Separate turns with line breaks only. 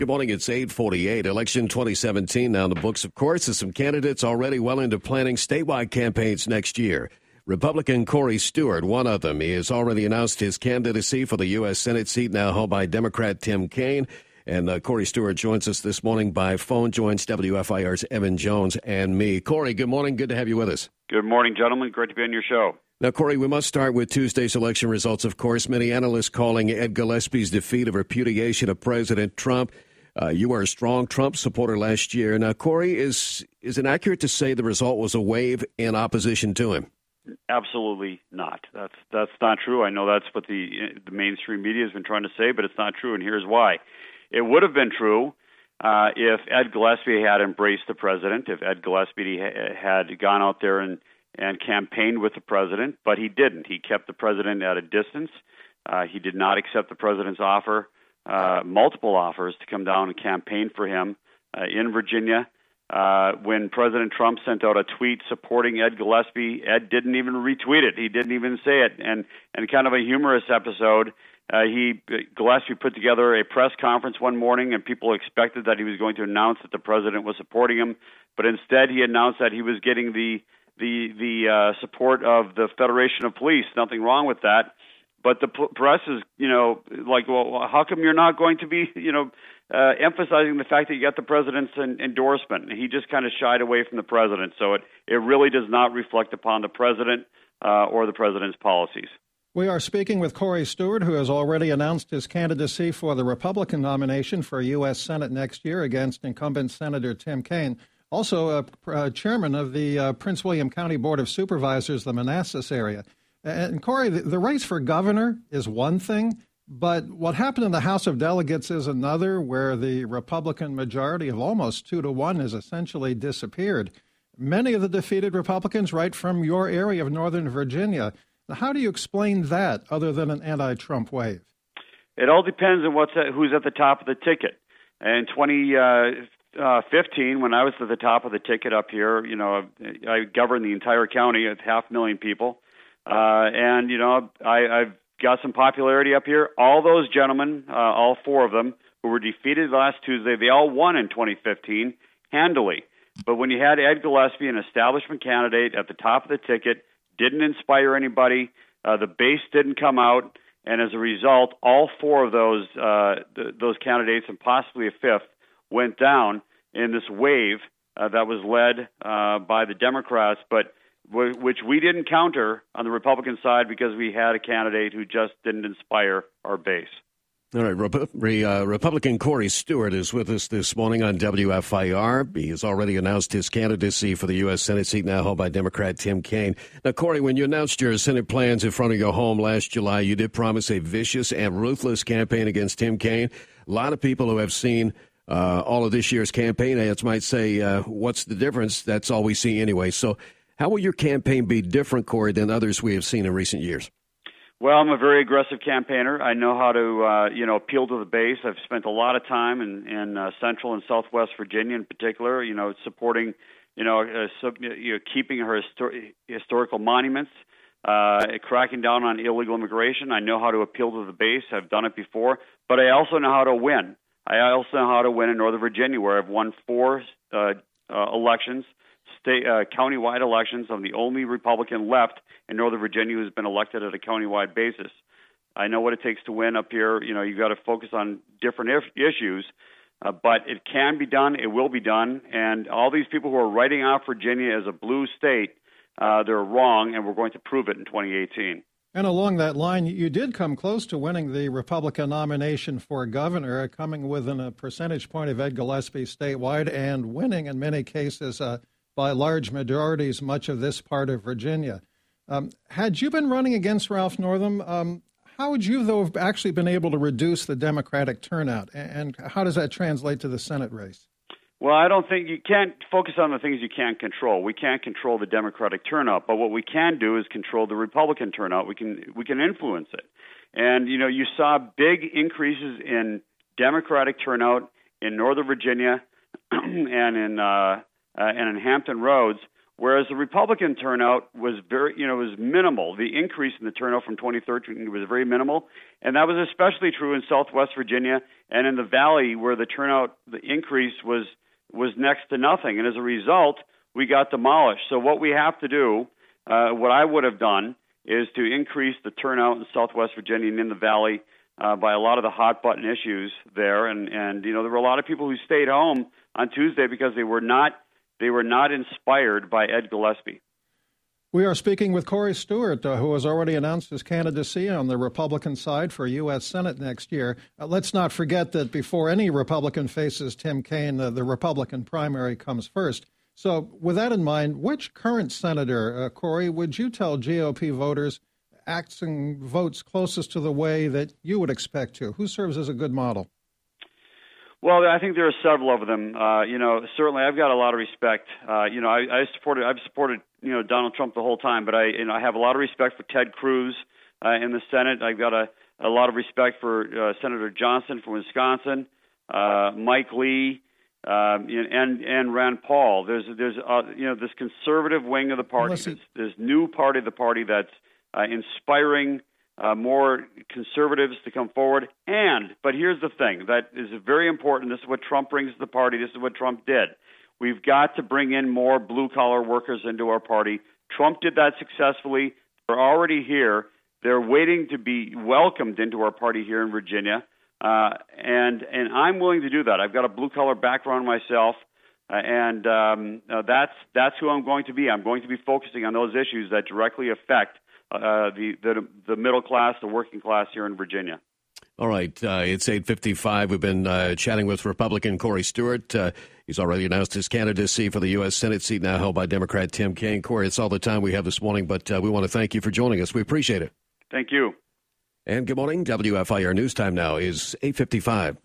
Good morning. It's 8:48. Election 2017 now in the books, of course, with some candidates already well into planning statewide campaigns next year. Republican Corey Stewart, one of them, he has already announced his candidacy for the U.S. Senate seat now held by Democrat Tim Kaine. And Corey Stewart joins us this morning by phone, joins WFIR's Evan Jones and me. Corey, good morning. Good to have you with us.
Good morning, gentlemen. Great to be on your show.
Now, Corey, we must start with Tuesday's election results, of course. Many analysts calling Ed Gillespie's defeat a repudiation of President Trump. You were a strong Trump supporter last year. Now, Corey, is it accurate to say the result was a wave in opposition to him?
Absolutely not. That's not true. I know that's what the mainstream media has been trying to say, but it's not true, and here's why. It would have been true if Ed Gillespie had embraced the president, if Ed Gillespie had gone out there and campaigned with the president, but he didn't. He kept the president at a distance. He did not accept the president's offer, multiple offers to come down and campaign for him in Virginia. When President Trump sent out a tweet supporting Ed Gillespie, Ed didn't even retweet it. He didn't even say it. And kind of a humorous episode, Gillespie put together a press conference one morning, and people expected that he was going to announce that the president was supporting him. But instead, he announced that he was getting the support of the Federation of Police. Nothing wrong with that. But the press is, like, well, how come you're not going to be, emphasizing the fact that you got the president's endorsement? And he just kind of shied away from the president. So it really does not reflect upon the president or the president's policies.
We are speaking with Corey Stewart, who has already announced his candidacy for the Republican nomination for U.S. Senate next year against incumbent Senator Tim Kaine, also chairman of the Prince William County Board of Supervisors, the Manassas area. And Corey, the race for governor is one thing, but what happened in the House of Delegates is another, where the Republican majority of almost 2-1 has essentially disappeared. Many of the defeated Republicans right from your area of Northern Virginia. Now, how do you explain that other than an anti-Trump wave?
It all depends on who's at the top of the ticket. In 2015, when I was at the top of the ticket up here, I governed the entire county with 500,000 people. I've got some popularity up here. All those gentlemen, all four of them, who were defeated last Tuesday, they all won in 2015 handily. But when you had Ed Gillespie, an establishment candidate at the top of the ticket, didn't inspire anybody, the base didn't come out, and as a result, all four of those candidates, and possibly a fifth, went down in this wave that was led by the Democrats, but which we didn't counter on the Republican side because we had a candidate who just didn't inspire our base.
All right, Republican Corey Stewart is with us this morning on WFIR. He has already announced his candidacy for the U.S. Senate seat now held by Democrat Tim Kaine. Now, Corey, when you announced your Senate plans in front of your home last July, you did promise a vicious and ruthless campaign against Tim Kaine. A lot of people who have seen all of this year's campaign ads might say, what's the difference? That's all we see anyway. So how will your campaign be different, Corey, than others we have seen in recent years?
Well, I'm a very aggressive campaigner. I know how to, appeal to the base. I've spent a lot of time in Central and Southwest Virginia, in particular. Supporting, keeping her historical monuments, cracking down on illegal immigration. I know how to appeal to the base. I've done it before, but I also know how to win. I also know how to win in Northern Virginia, where I've won 4 elections. Countywide elections. I'm the only Republican left in Northern Virginia who's been elected at a countywide basis. I know what it takes to win up here. You've got to focus on different issues, but it can be done. It will be done. And all these people who are writing off Virginia as a blue state, they're wrong, and we're going to prove it in 2018.
And along that line, you did come close to winning the Republican nomination for governor, coming within a percentage point of Ed Gillespie statewide and winning in many cases by large majorities much of this part of Virginia. Had you been running against Ralph Northam, how would you, though, have actually been able to reduce the Democratic turnout? And how does that translate to the Senate race?
Well, I don't think you can't focus on the things you can't control. We can't control the Democratic turnout, but what we can do is control the Republican turnout. We can influence it. And, you saw big increases in Democratic turnout in Northern Virginia and in Hampton Roads whereas the Republican turnout was was minimal. The increase in the turnout from 2013 was very minimal, and that was especially true in Southwest Virginia and in the Valley, where the increase was next to nothing. And as a result, we got demolished. So what we have to do, what I would have done, is to increase the turnout in Southwest Virginia and in the Valley by a lot of the hot button issues there. And there were a lot of people who stayed home on Tuesday because they were not inspired by Ed Gillespie.
We are speaking with Corey Stewart, who has already announced his candidacy on the Republican side for U.S. Senate next year. Let's not forget that before any Republican faces Tim Kaine, the Republican primary comes first. So with that in mind, which current senator, Corey, would you tell GOP voters acting votes closest to the way that you would expect to? Who serves as a good model?
Well, I think there are several of them. Certainly I've got a lot of respect. I've supported Donald Trump the whole time, but I have a lot of respect for Ted Cruz in the Senate. I've got a lot of respect for Senator Johnson from Wisconsin, Mike Lee, and Rand Paul. There's this conservative wing of the party, this new part of the party that's inspiring more conservatives to come forward. But here's the thing that is very important. This is what Trump brings to the party. This is what Trump did. We've got to bring in more blue-collar workers into our party. Trump did that successfully. They're already here. They're waiting to be welcomed into our party here in Virginia. And I'm willing to do that. I've got a blue-collar background myself, and that's who I'm going to be. I'm going to be focusing on those issues that directly affect the middle class, the working class here in Virginia.
All right, it's 8:55. We've been chatting with Republican Corey Stewart. He's already announced his candidacy for the U.S. Senate seat now held by Democrat Tim Kaine. Corey, it's all the time we have this morning, but we want to thank you for joining us. We appreciate it.
Thank you.
And good morning. WFIR News Time now is 8:55.